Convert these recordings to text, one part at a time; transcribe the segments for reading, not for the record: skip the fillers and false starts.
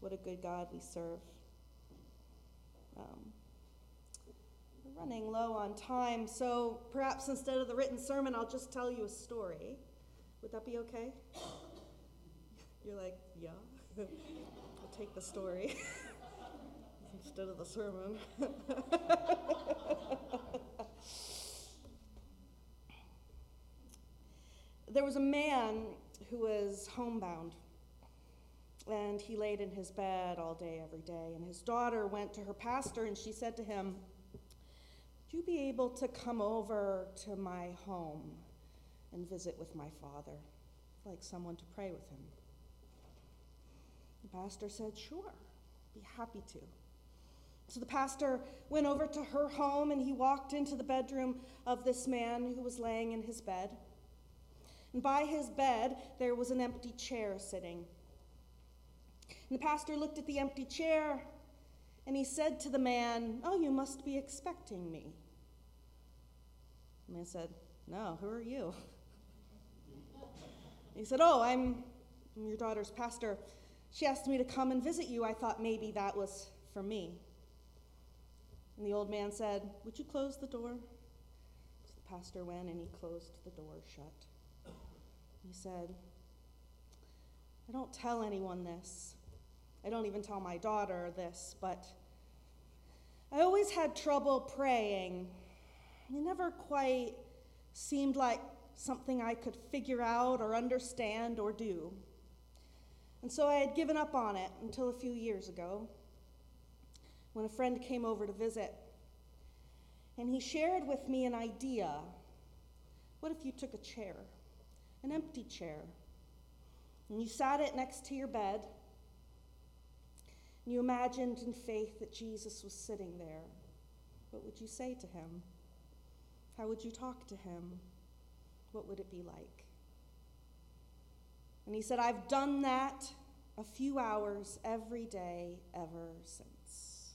What a good God we serve. We're running low on time, so perhaps instead of the written sermon, I'll just tell you a story. Would that be okay? You're like, yeah, I'll take the story instead of the sermon. There was a man who was homebound, and he laid in his bed all day, every day, and his daughter went to her pastor, and she said to him, "Would you be able to come over to my home and visit with my father? I'd like someone to pray with him." The pastor said, "Sure, be happy to." So the pastor went over to her home, and he walked into the bedroom of this man who was laying in his bed. And by his bed, there was an empty chair sitting. And the pastor looked at the empty chair, and he said to the man, "Oh, you must be expecting me." The man said, "No, who are you?" He said, "Oh, I'm your daughter's pastor. She asked me to come and visit you. I thought maybe that was for me." And the old man said, "Would you close the door?" So the pastor went and he closed the door shut. He said, "I don't tell anyone this. I don't even tell my daughter this, but I always had trouble praying. It never quite seemed like something I could figure out or understand or do. And so I had given up on it until a few years ago when a friend came over to visit. And he shared with me an idea. What if you took a chair, an empty chair, and you sat it next to your bed, and you imagined in faith that Jesus was sitting there? What would you say to him? How would you talk to him? What would it be like?" And he said, "I've done that a few hours every day ever since.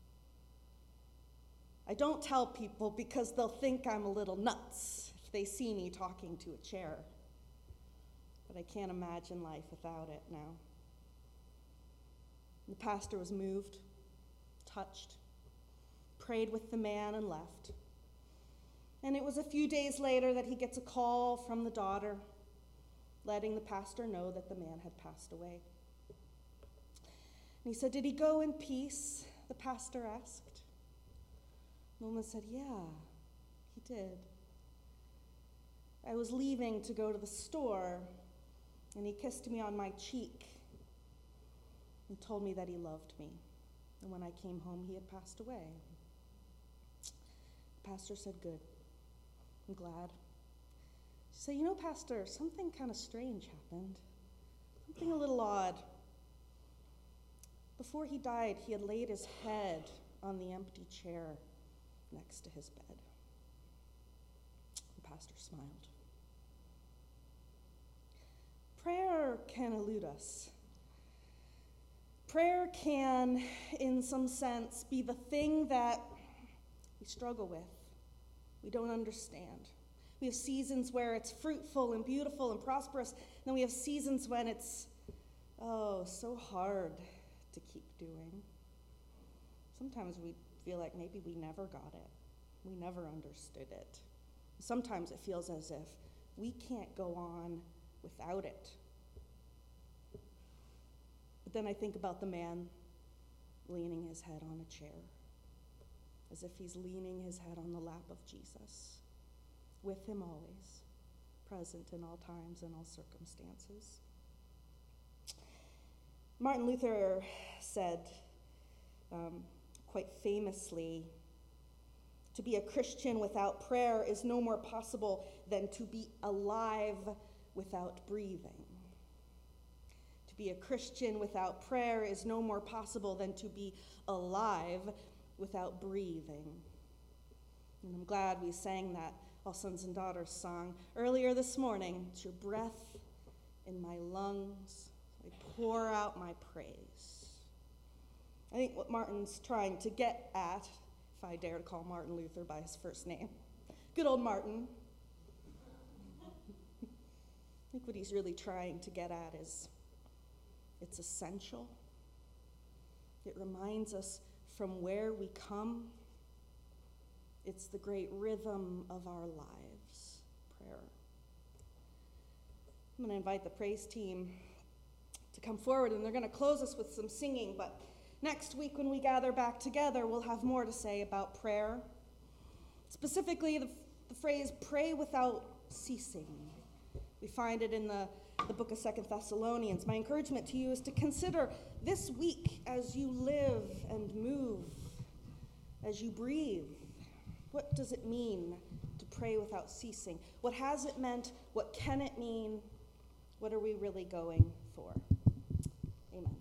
I don't tell people because they'll think I'm a little nuts if they see me talking to a chair. But I can't imagine life without it now." The pastor was moved, touched, prayed with the man, and left. And it was a few days later that he gets a call from the daughter, letting the pastor know that the man had passed away. And he said, "Did he go in peace?" the pastor asked. The woman said, "Yeah, he did. I was leaving to go to the store, and he kissed me on my cheek and told me that he loved me. And when I came home, he had passed away." The pastor said, "Good. I'm glad." She said, "You know, Pastor, something kind of strange happened. Something a little odd. Before he died, he had laid his head on the empty chair next to his bed." The pastor smiled. Prayer can elude us. Prayer can, in some sense, be the thing that we struggle with. We don't understand. We have seasons where it's fruitful and beautiful and prosperous. And then we have seasons when it's, so hard to keep doing. Sometimes we feel like maybe we never got it. We never understood it. Sometimes it feels as if we can't go on without it. But then I think about the man leaning his head on a chair, as if he's leaning his head on the lap of Jesus, with him always, present in all times and all circumstances. Martin Luther said, quite famously, "To be a Christian without prayer is no more possible than to be alive without breathing. To be a Christian without prayer is no more possible than to be alive without breathing." And I'm glad we sang that All Sons and Daughters song earlier this morning. "It's your breath in my lungs. I pour out my praise." I think what Martin's trying to get at, if I dare to call Martin Luther by his first name, good old Martin, I think what he's really trying to get at is it's essential It reminds us from where we come. It's the great rhythm of our lives, prayer. I'm going to invite the praise team to come forward, and they're going to close us with some singing, but next week when we gather back together, we'll have more to say about prayer. Specifically, the phrase, pray without ceasing. We find it in the book of 2 Thessalonians. My encouragement to you is to consider this week as you live and move, as you breathe. What does it mean to pray without ceasing? What has it meant? What can it mean? What are we really going for? Amen.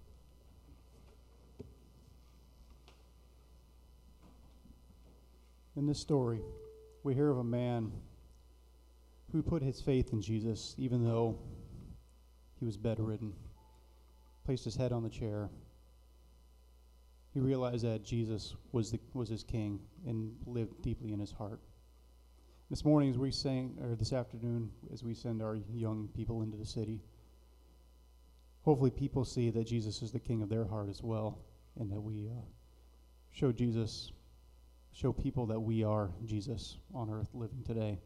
In this story, we hear of a man who put his faith in Jesus, even though he was bedridden, placed his head on the chair. He realized that Jesus was his king and lived deeply in his heart. This morning, as we sang, or this afternoon, as we send our young people into the city, hopefully people see that Jesus is the king of their heart as well, and that we show people that we are Jesus on earth living today.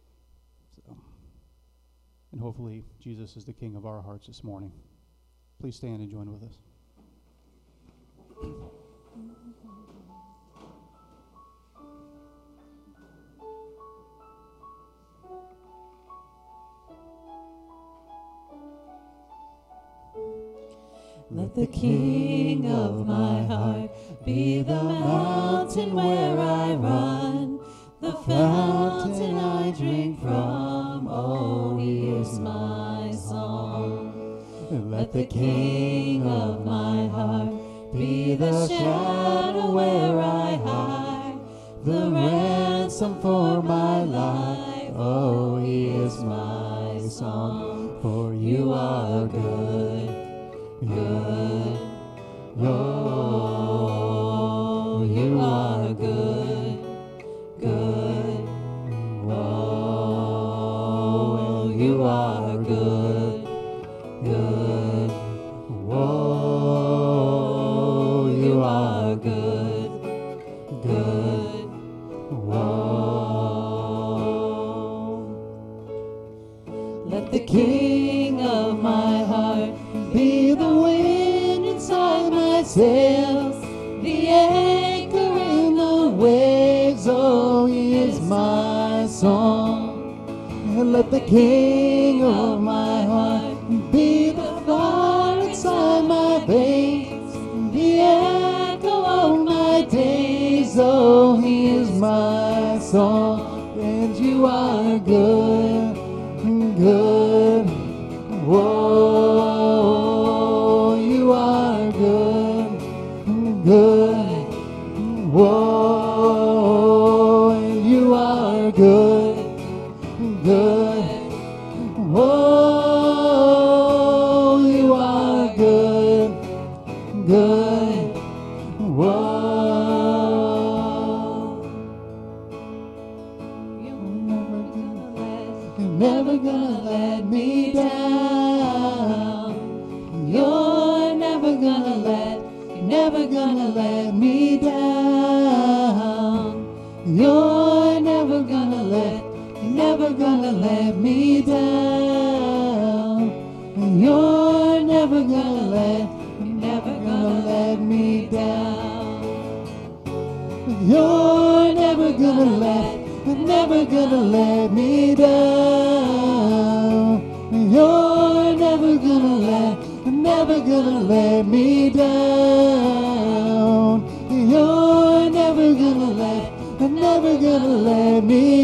And hopefully Jesus is the king of our hearts this morning. Please stand and join with us. Let the King of my heart be the mountain where I run, the fountain I drink from. Oh, he is my song. Let the King of my heart be the shadow where I hide, the ransom for my life. Oh, he is my song. For you are good. Good, oh, you are good, good, oh, you are good, good, oh, you are good, good, oh. Let the King of my heart be the wind inside my sails, the anchor in the waves. Oh, he is my song. And let the King of my heart be the fire inside my veins, the echo of my days. Oh, he is my song. And you are good, good, whoa, you are good, good, whoa, you are good, good, whoa, you are good, good, whoa. You're never gonna let me down. You're never gonna let me down. You're never gonna let me down. You're never gonna let me down. You're never gonna let me down. You're never gonna let me down. You're never gonna let me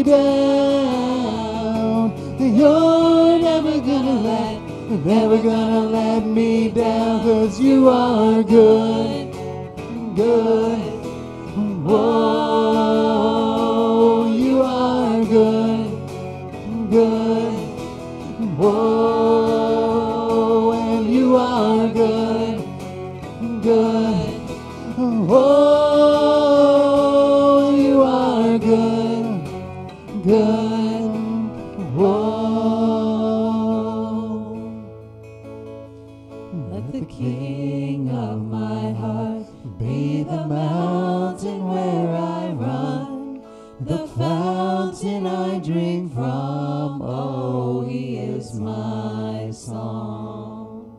down. You're never gonna let me down, 'cause you are good, good, whoa, you are good, good, whoa, and you are good, good, whoa, you are good, good, whoa. Let the King king of my heart. Be the mountain where I run, the fountain I drink from. Oh, he is my song.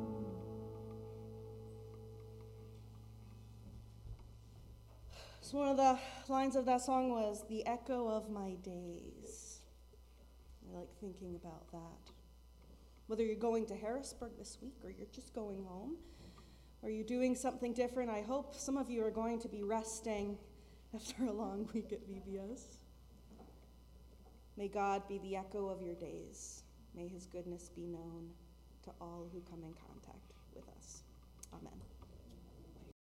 So one of the lines of that song was, "The echo of my days." I like thinking about that. Whether you're going to Harrisburg this week or you're just going home, or you're doing something different, I hope some of you are going to be resting after a long week at VBS. May God be the echo of your days. May his goodness be known to all who come in contact with us. Amen.